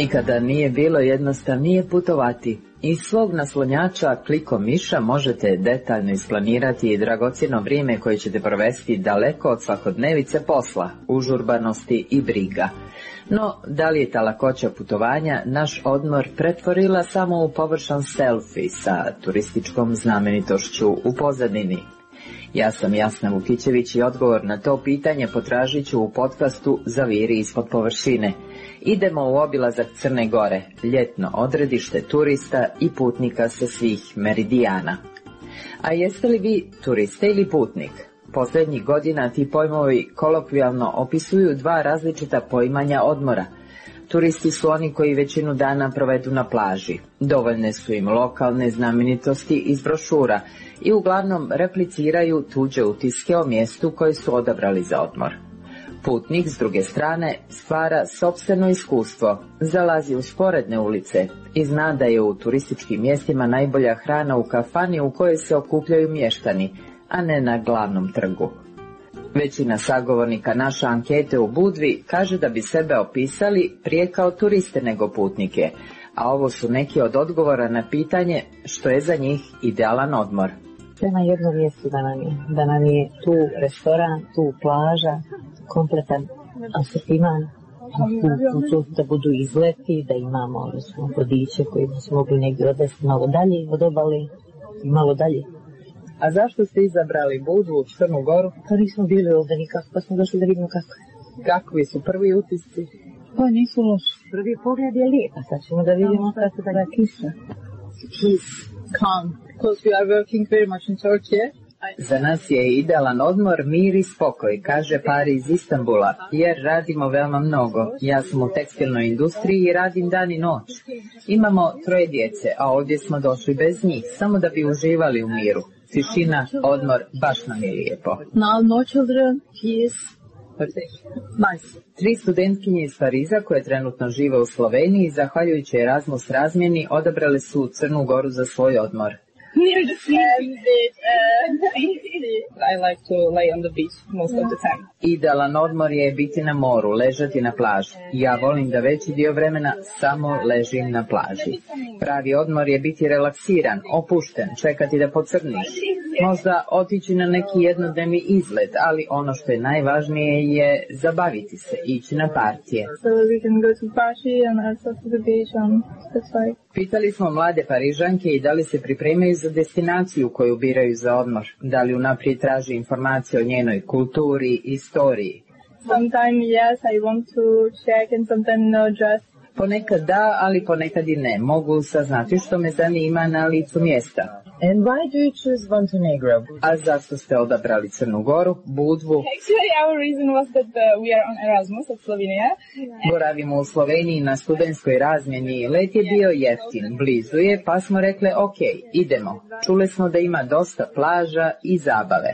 Nikada nije bilo jednostavnije putovati. Iz svog naslonjača klikom miša možete detaljno isplanirati i dragocjeno vrijeme koje ćete provesti daleko od svakodnevice posla, užurbanosti i briga. No, da li je ta lakoća putovanja naš odmor pretvorila samo u površan selfie sa turističkom znamenitošću u pozadini? Ja sam Jasna Vukićević i odgovor na to pitanje potražit ću u podcastu Zaviri ispod površine. Idemo u obilazak Crne Gore, ljetno odredište turista i putnika sa svih meridijana. A jeste li vi turista ili putnik? Posljednjih godina ti pojmovi kolokvijalno opisuju dva različita poimanja odmora. Turisti su oni koji većinu dana provedu na plaži. Dovoljne su im lokalne znamenitosti iz brošura i uglavnom repliciraju tuđe utiske o mjestu koje su odabrali za odmor. Putnik, s druge strane, stvara sopstveno iskustvo, zalazi u sporedne ulice i zna da je u turističkim mjestima najbolja hrana u kafani u kojoj se okupljaju mještani, a ne na glavnom trgu. Većina sagovornika naše ankete u Budvi kaže da bi sebe opisali prije kao turiste nego putnike, a ovo su neki od odgovora na pitanje što je za njih idealan odmor. Prema jednom mjestu da nam je tu restoran, tu plaža, kompletan asortiman, tu da budu izleti, da imamo vodiče koji bi se mogli negdje odvesti malo dalje od obale i malo dalje. A zašto ste izabrali Budvu, Crnu Goru? Pa nismo bili ovdje nikako, pa smo došli da vidimo kako. Kakvi su prvi utisci? Pa nisu loši. Prvi pogled je lijep, a sad ćemo da vidimo kako da ga kiša. Peace, calm, because we are working very much in Turkey. Za nas je idealan odmor, mir i spokoj, kaže par iz Istanbula, jer radimo veoma mnogo. Ja sam u tekstilnoj industriji i radim dan i noć. Imamo 3 djece, a ovdje smo došli bez njih, samo da bi uživali u miru. Tišina, odmor, baš nam je lijepo. No children, peace. Nice. 3 studentkinje iz Pariza koje trenutno žive u Sloveniji, zahvaljujući Erasmus razmjeni, odabrale su Crnu Goru za svoj odmor. I like to lay on the beach most of the time. Idealan odmor je biti na moru, ležati na plaži. Ja volim da veći dio vremena samo ležim na plaži. Pravi odmor je biti relaksiran, opušten, čekati da pocrniš. Možda otići na neki jednodnevni izlet, ali ono što je najvažnije je zabaviti se, ići na partije. So we can go to party and also to the beach and that's why. Pitali smo mlade Parižanke i da li se pripremaju za destinaciju koju biraju za odmor, da li unaprijed traži informacije o njenoj kulturi i istoriji. Sometimes yes, I want to check and sometimes no, just. Ponekad da, ali ponekad i ne. Mogu saznati što me zanima na licu mjesta. And why do you choose Montenegro? A zašto ste odabrali Crnu Goru, Budvu? Actually, our reason was that we are on Erasmus at Slovenia. Boravimo u Sloveniji na studentskoj razmjeni. Let je bio jeftin, blizu je, pa smo rekli ok, idemo. Čuli smo da ima dosta plaža i zabave.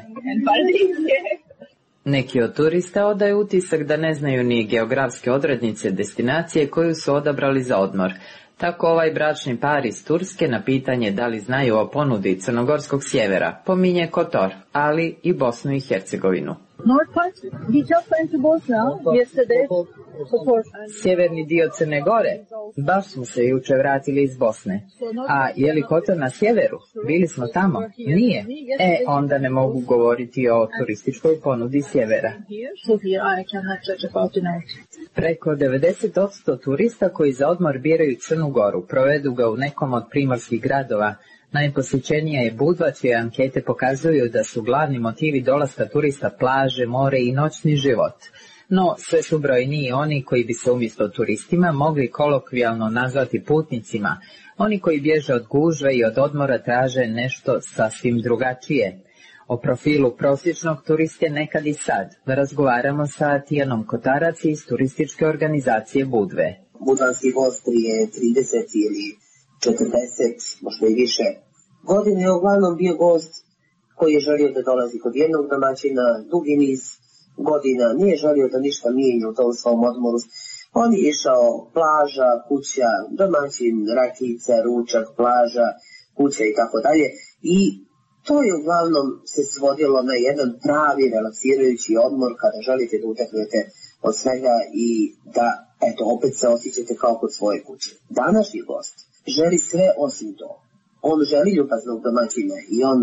Neki od turista odaju utisak da ne znaju ni geografske odrednice destinacije koju su odabrali za odmor. Tako ovaj bračni par iz Turske na pitanje da li znaju o ponudi crnogorskog sjevera pominje Kotor, ali i Bosnu i Hercegovinu. North part, we just went to Bosnia yesterday. Sjeverni dio Crne Gore, baš smo se jučer vratili iz Bosne. A je li Kotor na sjeveru? Bili smo tamo? Nije. Onda ne mogu govoriti o turističkoj ponudi sjevera. Preko 90% turista koji za odmor biraju Crnu Goru provedu ga u nekom od primorskih gradova. Najposjećenija je Budva, čije ankete pokazuju da su glavni motivi dolaska turista plaže, more i noćni život. No, sve su brojniji oni koji bi se umjesto turistima mogli kolokvijalno nazvati putnicima, oni koji bježe od gužve i od odmora traže nešto sasvim drugačije. O profilu prosječnog turiste nekad i sad razgovaramo sa Tijanom Kotarac iz turističke organizacije Budve. Budvanski gost prije 30 ili 40, možda i više godine je uglavnom bio gost koji je želio da dolazi kod jednog domaćina dugi niz godina, nije želio da ništa mijenja u tom svom odmoru. On je išao plaža, kuća, domaćin, rakica, ručak, plaža, kuća i tako dalje. I To je uglavnom se svodilo na jedan pravi relaksirajući odmor kada želite da uteknete od svega i da, eto, opet se osjećate kao kod svoje kuće. Današnji gost želi sve osim to. On želi ljubaznog domaćina i on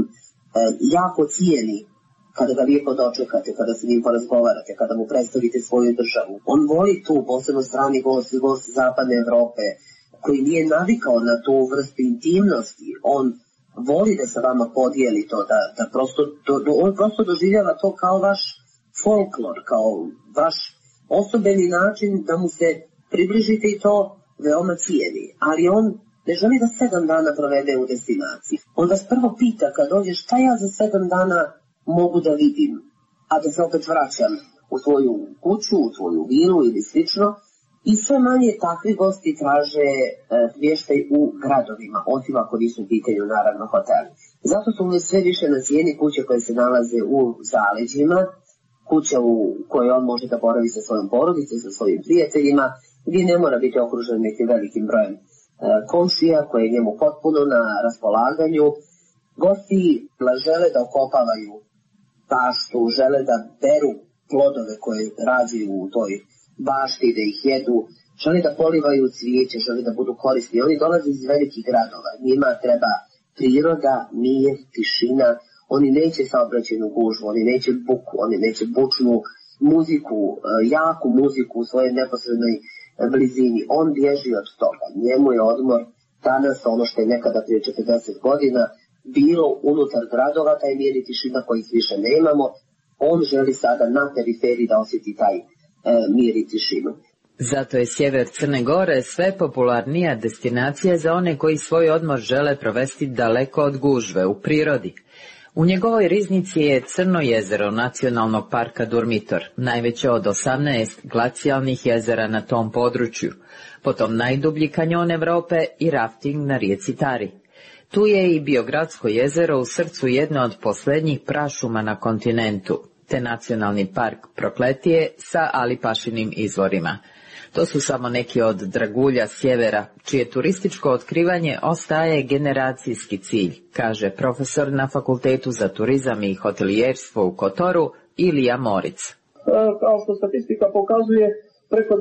jako cijeni kada ga lijepo dočekate, kada se njim porazgovarate, kada mu predstavite svoju državu. On voli tu, posebno strani gost zapadne Evrope, koji nije navikao na tu vrstu intimnosti. On voli da se vama podijeli to, da prosto, on prosto doživljava to kao vaš folklor, kao vaš osobeni način da mu se približite i to veoma cijeni. Ali on ne želi da 7 dana provede u destinaciji. On vas prvo pita kad dođe šta ja za 7 dana mogu da vidim, a da se opet vraćam u svoju kuću, u svoju vilu ili slično. I sve manje takvi gosti traže smještaj u gradovima, osim ako nisu u pitanju naravno hoteli. Zato su sve više na cijeni kuće koje se nalaze u zaleđima, kuća u kojoj on može da boravi sa svojom porodicom, sa svojim prijateljima, gdje ne mora biti okružen nekim velikim brojem komšija koje je njemu potpuno na raspolaganju. Gosti žele da okopavaju baštu, žele da beru plodove koje rađaju u toj bašti, da ih jedu, žele da polivaju cvijeće, žele da budu korisni. Oni dolaze iz velikih gradova, njima treba priroda, mir, tišina, oni neće saobraćajnu gužvu, oni neće buku, oni neće bučnu muziku, jaku muziku u svojoj neposrednoj blizini. On bježi od toga, njemu je odmor danas ono što je nekada prije 40 godina bilo unutar gradova, taj mir i tišina kojih više nemamo. On želi sada na periferiji da osjeti taj mir i tišinu. Zato je sjever Crne Gore sve popularnija destinacija za one koji svoj odmor žele provesti daleko od gužve, u prirodi. U njegovoj riznici je Crno jezero Nacionalnog parka Durmitor, najveće od 18 glacijalnih jezera na tom području, potom najdublji kanjon Evrope i rafting na rijeci Tari. Tu je i Biogradsko jezero u srcu jedne od posljednjih prašuma na kontinentu, te nacionalni park Prokletije sa Alipašinim izvorima. To su samo neki od dragulja sjevera, čije turističko otkrivanje ostaje generacijski cilj, kaže profesor na Fakultetu za turizam i hotelijerstvo u Kotoru Ilija Moric. Kao što statistika pokazuje, preko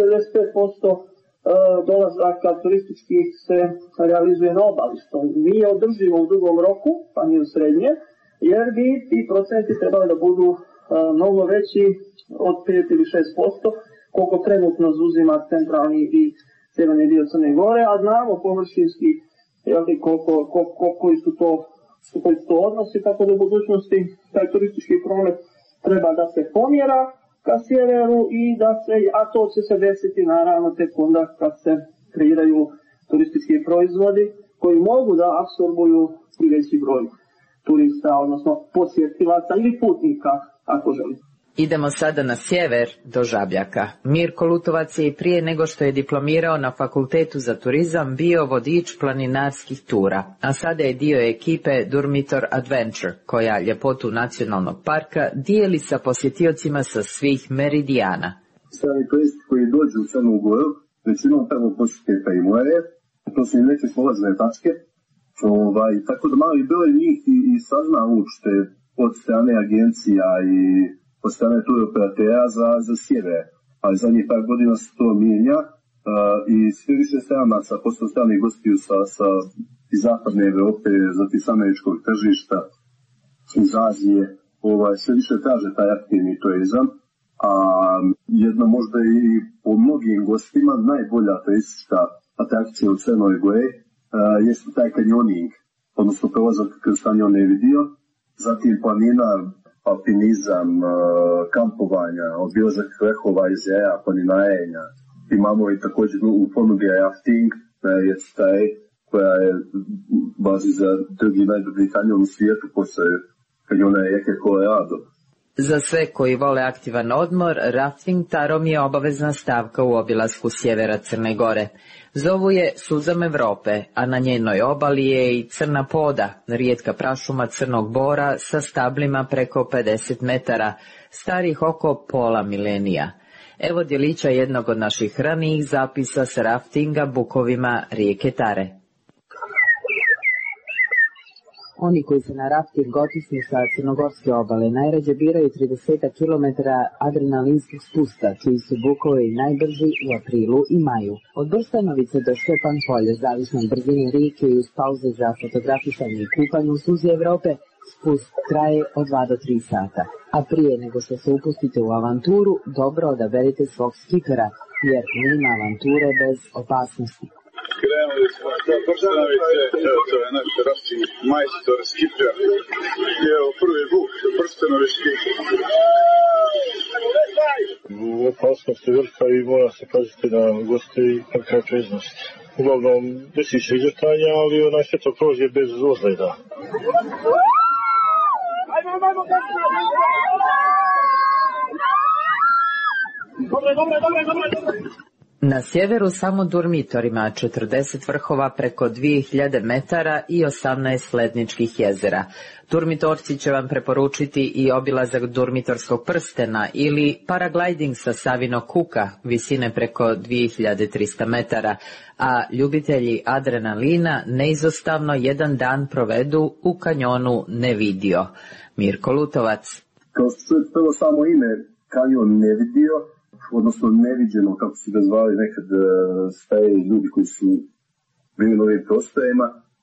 95% dolazaka turističkih se realizuje na obali, što nije održivo u dugom roku, pa ni u srednje, jer bi ti procenti trebali da budu mnogo veći od 5 ili 6%, koliko trenutno zauzima centralni i sjeverni dio Crne Gore, a znamo površinski koji su to odnosi, tako da u budućnosti taj turistički promet treba da se pomjera ka sjeveru i a to će se desiti naravno tek onda kad se kreiraju turistički proizvodi koji mogu da apsorbuju i veći broj turista, odnosno posjetilaca ili putnika, ako želite. Idemo sada na sjever do Žabljaka. Mirko Lutovac je i prije nego što je diplomirao na Fakultetu za turizam bio vodič planinarskih tura, a sada je dio ekipe Durmitor Adventure, koja ljepotu nacionalnog parka dijeli sa posjetiocima sa svih meridijana. Strani turisti koji dođu u Crnu Goru, većinom prvo posjete pa i more, to su i neke polazne tačke, tako da mali broj njih i sazna uopšte od strane agencija i od strane turoperatera za sjever, ali zadnjih par godina se to mijenja i sve više stranaca, posle stranih gostiju iz zapadne Evrope, zatim s američkog tržišta, iz Azije, sve više traže taj aktivni turizam, a jedno možda i po mnogim gostima najbolja turistička atrakcija u Crnoj Gori jeste taj kanjoning, odnosno prolazak kroz kanjon Nevidio, zatim planina, alpinizam, kampovanja, obilazak vrhova jezera, planinarenja. Imamo i također u ponudi rafting na rijeci Tari, koja je bazi za drugi najdublji kanjon u svijetu posle kanjona rijeke Colorado. Za sve koji vole aktivan odmor, rafting Tarom je obavezna stavka u obilasku sjevera Crne Gore. Zovu je Suzam Evrope, a na njenoj obali je i Crna Poda, rijetka prašuma crnog bora sa stablima preko 50 metara, starih oko pola milenija. Evo djelića jednog od naših ranijih zapisa s raftinga bukovima rijeke Tare. Oni koji se na rafting otisnu sa crnogorske obale najrađe biraju 30 km adrenalinskih spusta, čiji su bukovi najbrži u aprilu i maju. Od Brstanovice do Štepan polje, zavisno od brzine rijeke i uz pauze za fotografisanje i kupanje u suzi Evrope, spust traje od 2 do 3 sata. A prije nego što se upustite u avanturu, dobro odaberite svog skipera, jer nema avanture bez opasnosti. Krenuli smo do Brstanovice, evo to je naš rafting majstor, skiper. Evo prvi buk, Brstanovički. Opasnost je velika i mora se paziti na goste i kakva je preznost. Uglavnom, desi se izvrtanja, ali sve to prođe bez ozljeda. Na sjeveru samo Durmitor ima 40 vrhova preko 2000 metara i 18 ledničkih jezera. Durmitorci će vam preporučiti i obilazak Durmitorskog prstena ili paragliding sa Savinog kuka, visine preko 2300 metara, a ljubitelji adrenalina neizostavno jedan dan provedu u kanjonu Nevidio. Mirko Lutovac. Kao što je prvo samo ime kanjon Nevidio, odnosno neviđeno, kako su ga zvali nekad staje ljudi koji su bili na ovim prostorima,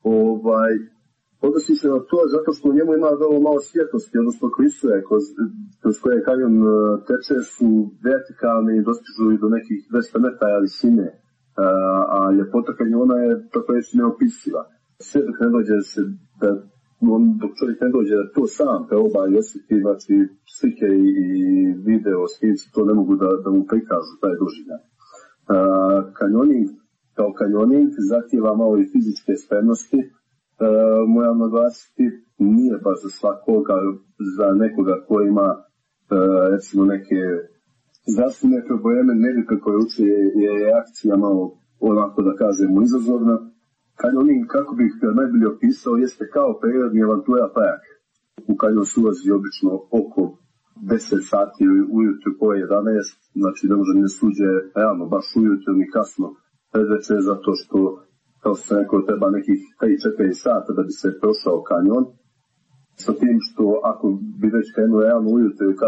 odnosi se na to zato što u njemu ima vrlo malo svjetlosti, odnosno klisure kroz koje kanjon teče su vertikalne i dostižu i do nekih 200 metara visine, a ljepota kanjona je tako reći neopisiva. Sve dok ne dođe se dok čovjek ne dođe da to sam proba i osjeti, znači slike i video snimci to ne mogu da mu prikažu taj doživljaj. Kanjoning kao kanjoning zahtijeva malo i fizičke spremnosti. Moram naglasiti, nije baš za svakoga, za nekoga ko ima recimo neke zdravstvene probleme, nevika koje uči je akcija malo onako da kažemo izazovna. Kanjoning, kako bih najbolje opisao, jeste kao prirodni avantura park. U kanjon se ulazi obično oko 10 sati ujutru po 11, znači ne može ni suđe realno baš ujutru ni kasno predveče, zato što, kao što sam rekao, treba nekih 3-4 sata da bi se prošao kanjon. Sa tim što ako bi već krenuo realno ujutru i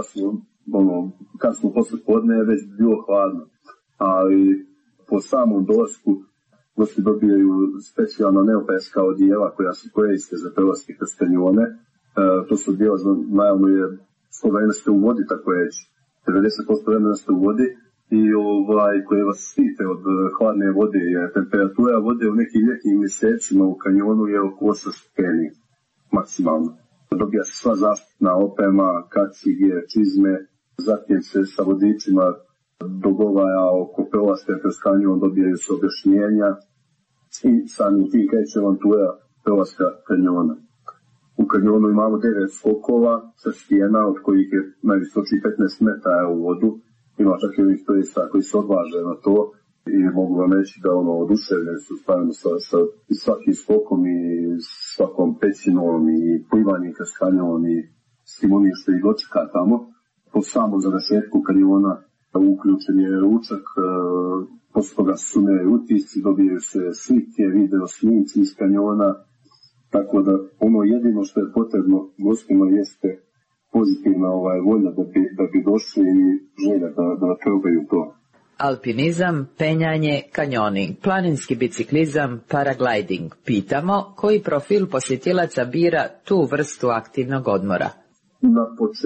kasno posle podne je već bilo hladno. Ali po samom dolasku gosti dobijaju specijalna neoprenska odijela koja se koriste za prelaske kroz kanjone. To su odijela, naravno je 100 vremena ste u vodi, tako reći. 90% vremena ste u vodi i koje vas štite od hladne vode, jer temperatura vode u nekim ljetnim mjesecima u kanjonu je oko 8 stepeni maksimalno. Dobija se sva zaštitna oprema, kacige, čizme, zatim se sa vodičima dogovara oko prelaska kroz kanjon, dobijaju se objašnjenja i samim tim kreće avantura prelaska kanjona. U kanjonu imamo 9 skokova sa stijena, od kojih je najvisoči 15 metara u vodu. Ima čak i onih turista koji se odvaže na to i mogu vam reći da oduševljeni su stavljeno sa svakim skokom i svakom pećinom i plivanjem kroz kanjon i svim onim što ih dočeka tamo. Po samom završetku kanjona uključen je ručak, posle toga su sumeraju utisci, dobijaju se slike, video snimci iz kanjona, tako da ono jedino što je potrebno gostima jeste pozitivna volja da bi došli i želja da probaju to. Alpinizam, penjanje, kanjoning, planinski biciklizam, paragliding. Pitamo koji profil posjetilaca bira tu vrstu aktivnog odmora. Na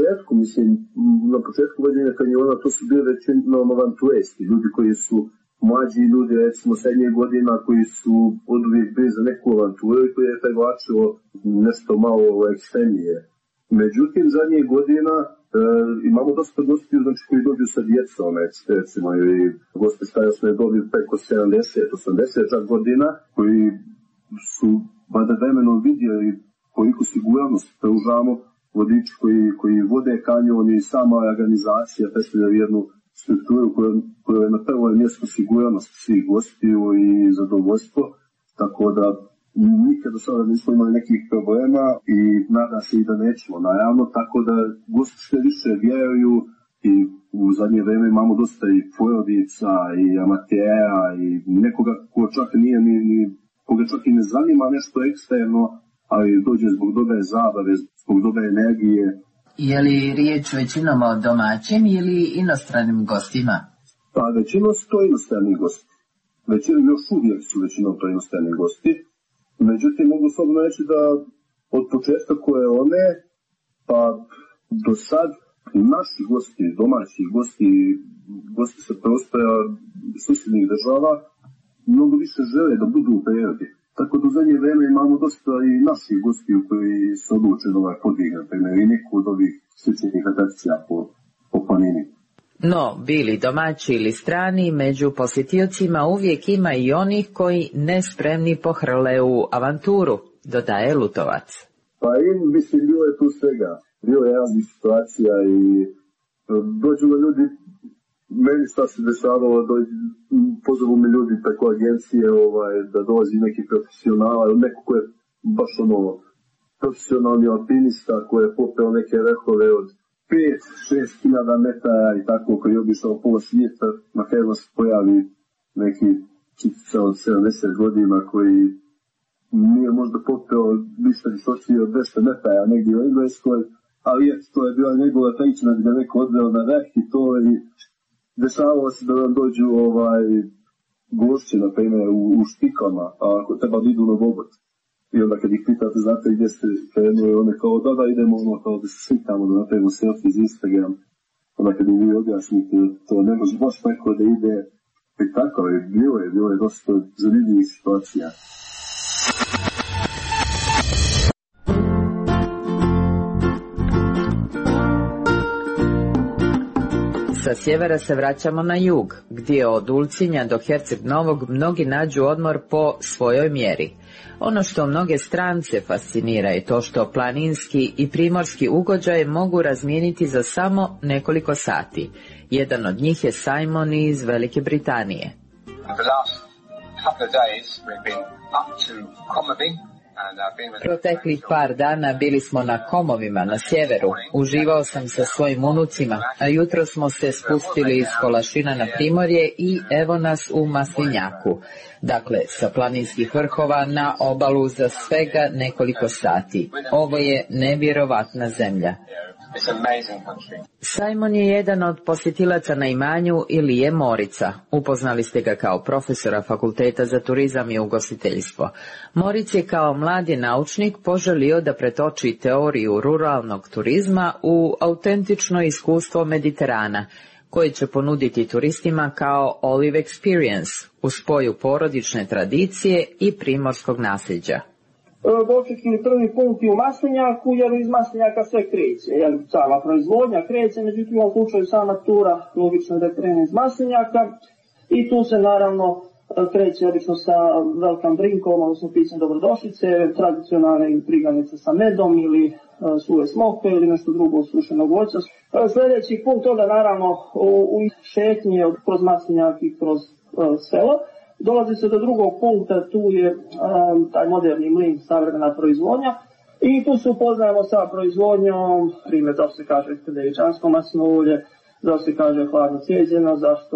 početku vođenja kanjona to su bili većinom avanturisti, ljudi koji su mlađi ljudi, recimo srednje godina, koji su oduvijek bili za neku avanturu i koji je privlačilo nešto malo ekstremnije. Međutim, zadnjih godina imamo dosta gostiju, znači koji dođu sa djecom, recimo, ili goste starosne dobi preko 70-80 godina, koji su vada vremenom vidjeli koliko sigurnost pružamo, vodiči koji vode kanjon i sama organizacija predstavljaju jednu strukturu koja je na prvo mjesto sigurnost svih gostiju i zadovoljstvo, tako da nikad do sada nismo imali nekih problema i nada se i da nećemo, naravno, tako da gosti sve više vjeruju i u zadnje vrijeme imamo dosta i porodica i amatera i nekoga ko čak nije koga čak i ne zanima nešto ekstremno, ali dođe zbog dobre zabave, zbog dobre energije. Je li riječ većinom o domaćim ili inostranim gostima? Pa većinom su to inostrani gosti. Još uvijek su većinom to inostrani gosti. Međutim, mogu slobodno reći da od početka koje one, pa do sad naši gosti, domaći gosti sa prostora susjednih država, mnogo više žele da budu u prirodi. Tako da u zadnje vreme imamo dosta i naših gostiju koji se odluče da ovaj podvig, na primjer, i neku od ovih sličnih atrakcija po planini. No, bili domaći ili strani, među posjetiocima uvijek ima i onih koji nespremni pohrle u avanturu, dodaje Lutovac. Pa mislim, bilo je tu svega. Bilo je raznih situacija i dođu da ljudi, meni šta se dešavalo, pozovu mi ljudi preko agencije da dolazi neki profesionala, neko ko je baš profesionalni alpinista koji je popeo neke vrhove od 5-6 hiljada metara i tako, koji je obišao pola svijeta, na kraju se pojavi neki čitica od 70 godina koji nije možda popeo više visočije od 200 metara negdje u Engleskoj, ali to je bila njegova priča da bi ga neko odveo na vrh i to, i dešavalo se da nam dođu gošće, na primjer, u štikama, a ako treba da idu na Bobot. I onda kad ih pitate, znate gdje ste krenuli, one kao da idemo kao da se slikamo, da napravimo selfie iz Instagram. Onda kad im vi objasnite, to ne može baš neko da ide. I tako je, bilo je dosta zanimljivih situacija. Sa sjevera se vraćamo na jug, gdje od Ulcinja do Herceg Novog mnogi nađu odmor po svojoj mjeri. Ono što mnoge strance fascinira je to što planinski i primorski ugođaj mogu razmijeniti za samo nekoliko sati. Jedan od njih je Simon iz Velike Britanije. Proteklih par dana bili smo na Komovima na sjeveru. Uživao sam sa svojim unucima, a jutro smo se spustili iz Kolašina na primorje i evo nas u Maslinjaku. Dakle, sa planinskih vrhova na obalu za svega nekoliko sati. Ovo je nevjerovatna zemlja. Simon je jedan od posjetilaca na imanju Ilije Morica. Upoznali ste ga kao profesora Fakulteta za turizam i ugostiteljstvo. Moric je kao mladi naučnik poželio da pretoči teoriju ruralnog turizma u autentično iskustvo Mediterana, koje će ponuditi turistima kao Olive Experience, u spoju porodične tradicije i primorskog nasljeđa. Dočekili prvi punkt u Maslinjaku, jer iz Maslinjaka sve kreće, jer sama proizvodnja kreće, međutim u slučaju sama tura logično da krene iz Maslinjaka i tu se naravno kreće obično sa welcome drinkom, odnosno pićem dobrodošlice, tradicionalne priganice sa medom ili suve smoke ili nešto drugo od sušenog voća. Sljedeći punkt onda naravno u šetnji kroz Maslinjak i kroz selo. Dolazi se do drugog punkta, tu je taj moderni mlin, savremena proizvodnja i tu se upoznajemo sa proizvodnjom, primjer zašto se kaže devičansko maslinovo ulje, zašto se kaže hladno cijeđeno, zašto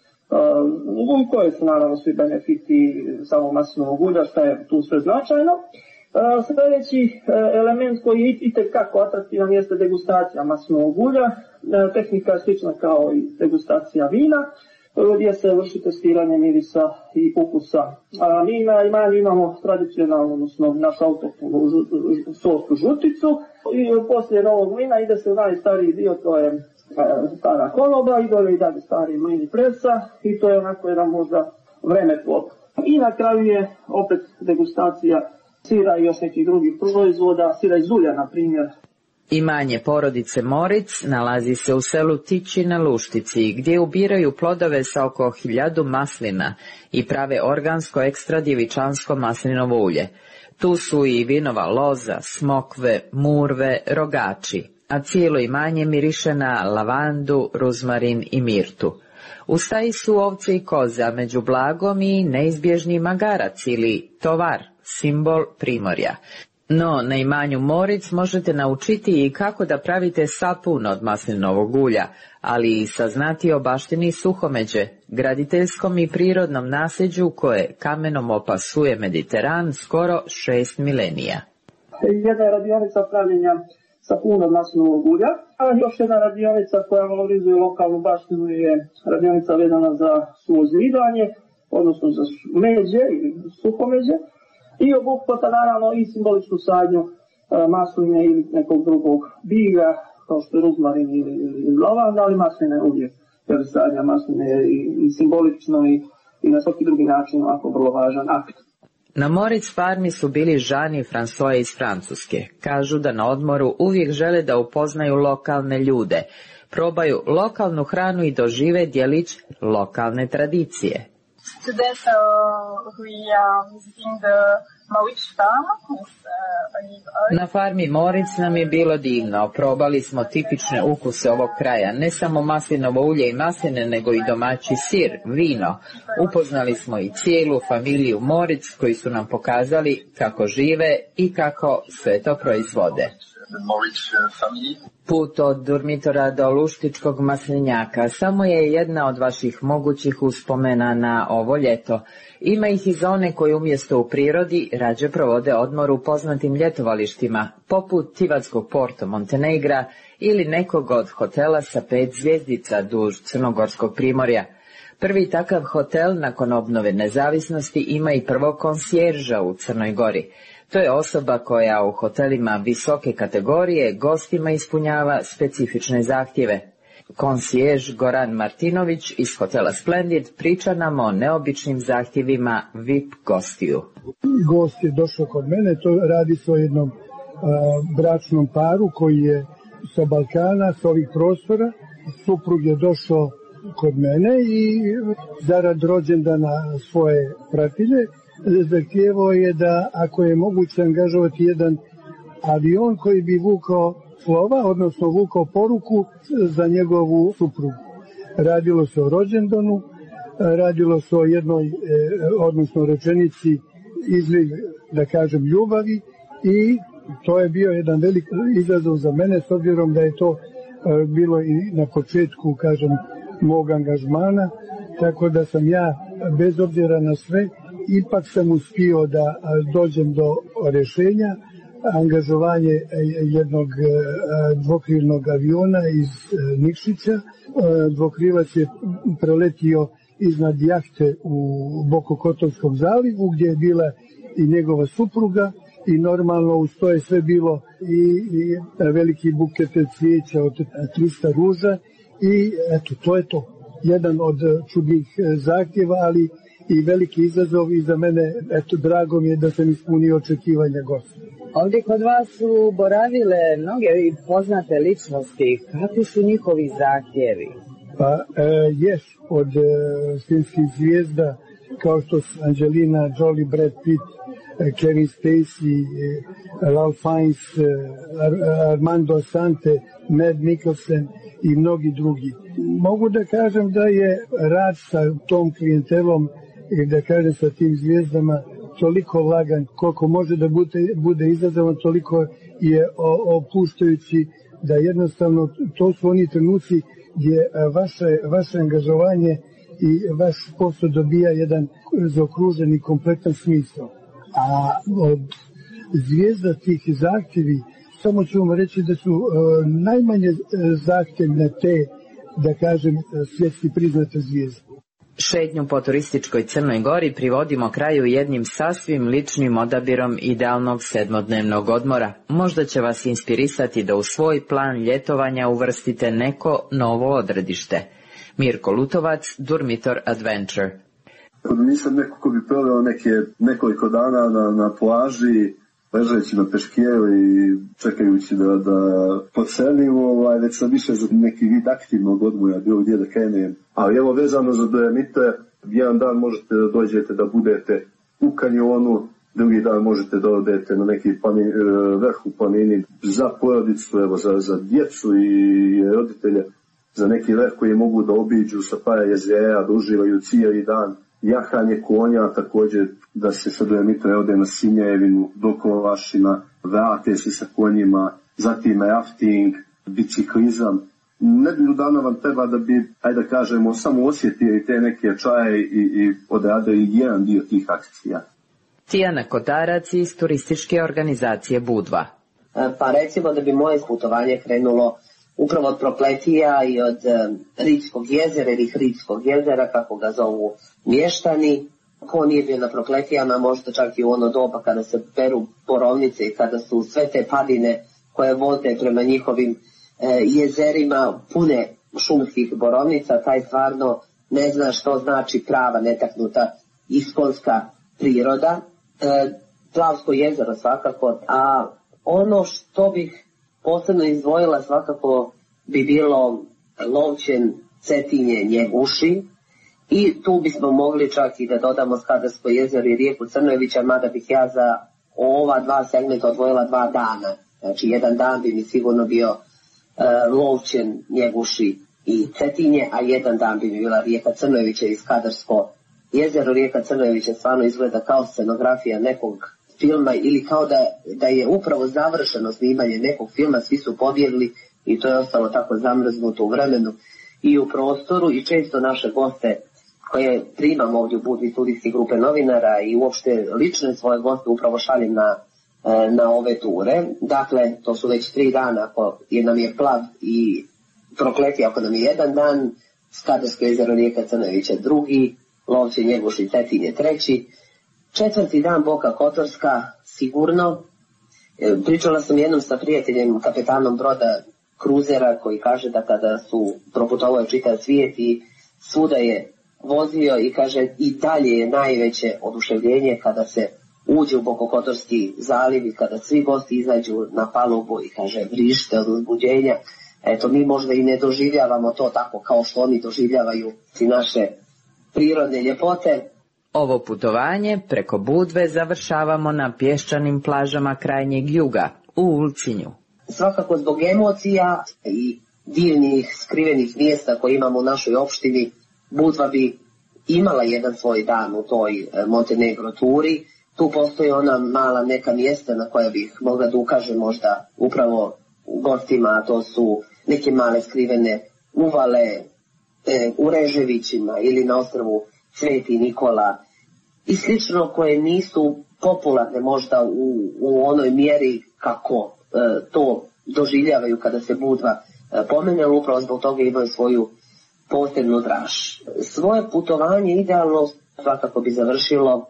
koje su naravno svi benefiti samog maslinovog ulja, šta je tu sve značajno. Sljedeći element koji je itekako atraktivan jeste degustacija maslinovog ulja. Tehnika je slična kao i degustacija vina, gdje se vrši testiranje mirisa i ukusa. Mi na imanju imamo tradicionalno, odnosno našu autohtonu sorsku žuticu i poslije novog mlina ide se u najstariji dio, to je stara konoba i dole i dalje stari mlin i presa i to je onako jedan možda vremeplov. I na kraju je opet degustacija sira i još nekih drugih proizvoda, sira iz ulja na primjer. Imanje porodice Moric nalazi se u selu Tići na Luštici, gdje ubiraju plodove sa oko 1000 maslina i prave organsko ekstra djevičansko maslinovo ulje. Tu su i vinova loza, smokve, murve, rogači, a cijelo imanje miriše na lavandu, ruzmarin i mirtu. U staji su ovce i koze, a među blagom i neizbježni magarac ili tovar, simbol primorja. No, na imanju Moric možete naučiti i kako da pravite sapun od maslinovog ulja, ali i saznati o baštini Suhomeđe, graditeljskom i prirodnom nasljeđu koje kamenom opasuje Mediteran skoro 6 milenija. Jedna je radionica pravljenja sapunog maslinovog ulja, a još jedna radionica koja valorizuje lokalnu baštinu je radionica vezana za suvo zidanje, odnosno za međe ili suhomeđe, i obuhvata naravno i simboličnu sadnju masline ili nekog drugog bilja, kao što je ruzmarin ili lavanda, ali masline uvijek, jer sadnja masline je i simbolično i na svaki drugi način ovako vrlo važan akt. Na Moritz farmi su bili Jean i François iz Francuske. Kažu da na odmoru uvijek žele da upoznaju lokalne ljude, probaju lokalnu hranu i dožive djelić lokalne tradicije. Today we are visiting the Moritz farm. Na farmi Moritz nam je bilo divno. Probali smo tipične ukuse ovog kraja, ne samo maslinovo ulje i masline, nego i domaći sir, vino. Upoznali smo i cijelu familiju Moritz koji su nam pokazali kako žive i kako sve to proizvode. Put od Durmitora do Luštičkog maslinjaka samo je jedna od vaših mogućih uspomena na ovo ljeto. Ima ih i zone koje umjesto u prirodi rađe provode odmor u poznatim ljetovalištima, poput Tivatskog Porto Montenegra ili nekog od hotela sa 5 zvjezdica duž Crnogorskog primorja. Prvi takav hotel nakon obnove nezavisnosti ima i prvog konsjerža u Crnoj Gori. To je osoba koja u hotelima visoke kategorije gostima ispunjava specifične zahtjeve. Konsjež Goran Martinović iz hotela Splendid priča nam o neobičnim zahtjevima VIP gostiju. Gost je došao kod mene, to radi se o jednom bračnom paru koji je sa Balkana, s ovih prostora. Suprug je došao kod mene i zarad rođendana svoje pratilje zahtijevao je da, ako je moguće, angažovati jedan avion koji bi vukao slova, odnosno vukao poruku za njegovu suprugu. Radilo se o rođendanu, radilo se o jednoj, odnosno rečenici izliv, da kažem, ljubavi, i to je bio jedan velik izazov za mene, s obzirom da je to bilo i na početku, kažem, mog angažmana, tako da sam ja, bez obzira na sve, ipak sam uspio da dođem do rješenja, angažovanje jednog dvokrilnog aviona iz Nikšića. Dvokrilac je preletio iznad jahte u Bokokotorskom zalivu, gdje je bila i njegova supruga, i normalno uz to je sve bilo i veliki buket cvijeća od 300 ruža, i eto, to je to. Jedan od čudnih zahtjeva, ali i veliki izazov, i za mene, eto, drago mi je da sam ispunio očekivanja gosta. Ovdje kod vas su boravile mnoge poznate ličnosti. Kakvi su njihovi zahtjevi? Pa, od filmskih zvijezda, kao što su Angelina Jolie, Brad Pitt, Kevin Spacey, Ralph Fiennes, Armando Assante, Mads Mikkelsen i mnogi drugi. Mogu da kažem da je rad sa tom klijentelom, i da kažem sa tim zvijezdama, toliko lagan, koliko može da bude izazovan, toliko je opuštajući, da jednostavno to su oni trenuci gdje vaše angažovanje i vaš posao dobija jedan zaokružen i kompletan smisao. A od zvijezda tih zahtjevi, samo ću vam reći da su najmanje zahtjevne te, da kažem, svjetski priznate zvijezde. Šetnju po turističkoj Crnoj Gori privodimo kraju jednim sasvim ličnim odabirom idealnog 7-dnevnog odmora. Možda će vas inspirisati da u svoj plan ljetovanja uvrstite neko novo odredište. Mirko Lutovac, Durmitor Adventure. Nisam neko ko bi proveo nekoliko dana na plaži, ležeći na peškijelu i čekajući da podselim, već sam više za neki vid aktivnog odmoja, bilo gdje da krenem. Ali evo, vezano za Dolomite, jedan dan možete da dođete da budete u kanjonu, drugi dan možete da odete na neki vrh u planini za porodicu, evo, za djecu i roditelje, za neki vrh koji mogu da obiđu sa par jezera, da uživaju cijeli dan. Jahanje konja, također da se sa Dolomita ode na Sinjevinu, do Kolovašina, vrate se sa konjima, zatim rafting, biciklizam. Nedelju dana vam treba da bi, ajde da kažemo, samo osjetili te neke čaje i odradili jedan dio tih akcija. Tijana Kotarac iz turističke organizacije Budva. Pa recimo da bi moje putovanje krenulo upravo od Prokletija i od Ridskog jezera ili Hridskog jezera, kako ga zovu mještani. Ko nije bio na Prokletijama, možda čak i u ono doba kada se peru borovnice i kada su sve te padine koje vode prema njihovim jezerima pune šumskih borovnica, taj stvarno ne zna što znači prava netaknuta iskonska priroda. Plavsko jezero svakako, a ono što bih posebno izdvojila svakako bi bilo Lovćen, Cetinje, Njeguši, i tu bismo mogli čak i da dodamo Skadarsko jezero i rijeku Crnojevića, mada bih ja za ova dva segmenta odvojila 2 dana. Znači jedan dan bi mi sigurno bio Lovćen, Njeguši i Cetinje, a jedan dan bi mi bila rijeka Crnojevića i Skadarsko jezero. Rijeka Crnojevića stvarno izgleda kao scenografija nekog filma ili kao da je upravo završeno snimanje nekog filma, svi su pobjegli i to je ostalo tako zamrznuto u vremenu i u prostoru, i često naše goste koje primam ovdje u Budvi studijske grupe novinara i uopšte lične svoje goste upravo šaljem na ove ture. Dakle, to su već 3 dana, ako nam je Plav i Prokletija, ako nam je 1 dan, Skadarsko jezero, rijeka Crnojevića 2, Lovće, Njeguš i Cetinje 3, 4. dan Boka Kotorska sigurno. Pričala sam jednom sa prijateljem, kapetanom broda kruzera, koji kaže da kada su proputovao čitav svijet i svuda je vozio, i kaže i dalje je najveće oduševljenje kada se uđe u Bokokotorski zaliv i kada svi gosti izađu na palubu i kaže vrište od uzbuđenja. Eto, mi možda i ne doživljavamo to tako kao što oni doživljavaju i naše prirodne ljepote. Ovo putovanje preko Budve završavamo na pješčanim plažama krajnjeg juga, u Ulcinju. Svakako zbog emocija i divnih skrivenih mjesta koje imamo u našoj opštini, Budva bi imala jedan svoj dan u toj Montenegro turi. Tu postoji ona mala neka mjesta na koja bih mogla da ukažem možda upravo gostima, a to su neke male skrivene uvale u Reževićima ili na ostrvu Sveti Nikola i slično, koje nisu popularne možda u onoj mjeri kako to doživljavaju kada se Budva pomene, ali upravo zbog toga imaju svoju posebnu draž. Svoje putovanje idealno svakako bi završilo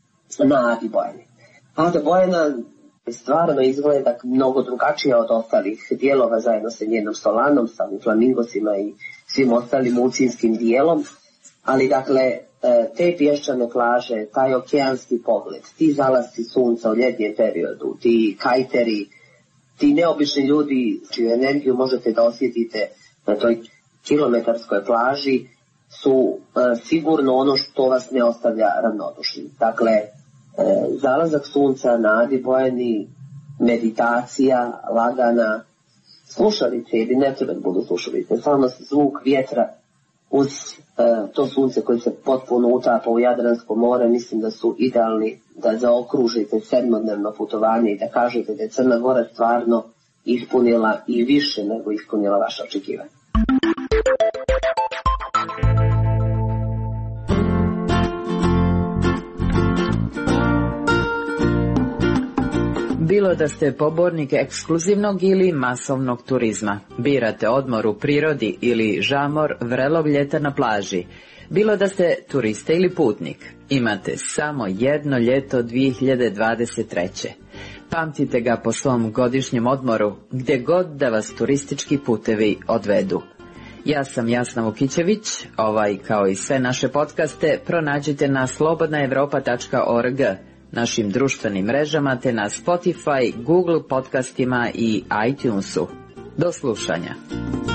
na Adi Bojani. Ada Bojana stvarno izgleda mnogo drugačija od ostalih dijelova, zajedno sa njenom Solanom, sa flamingosima i svim ostalim ulcinskim dijelom, ali dakle te pješčane plaže, taj okeanski pogled, ti zalasci sunca u ljetnjem periodu, ti kajteri, ti neobični ljudi čiju energiju možete da osjetite na toj kilometarskoj plaži, su sigurno ono što vas ne ostavlja ravnodušnim. Dakle, zalazak sunca na Adi Bojani, meditacija, lagana, slušalice, ili ne treba da budu slušalice, samo zvuk vjetra uz to sunce koje se potpuno utapa u Jadransko more, mislim da su idealni da zaokružite 7-dnevno putovanje i da kažete da je Crna Gora stvarno ispunila i više nego ispunila vaše očekivanje. Bilo da ste pobornik ekskluzivnog ili masovnog turizma, birate odmor u prirodi ili žamor vrelog ljeta na plaži, bilo da ste turista ili putnik, imate samo jedno ljeto 2023. Pamtite ga po svom godišnjem odmoru, gdje god da vas turistički putevi odvedu. Ja sam Jasna Vukićević, ovaj kao i sve naše podcaste pronađite na slobodnaevropa.org, našim društvenim mrežama te na Spotify, Google podcastima i iTunesu. Do slušanja.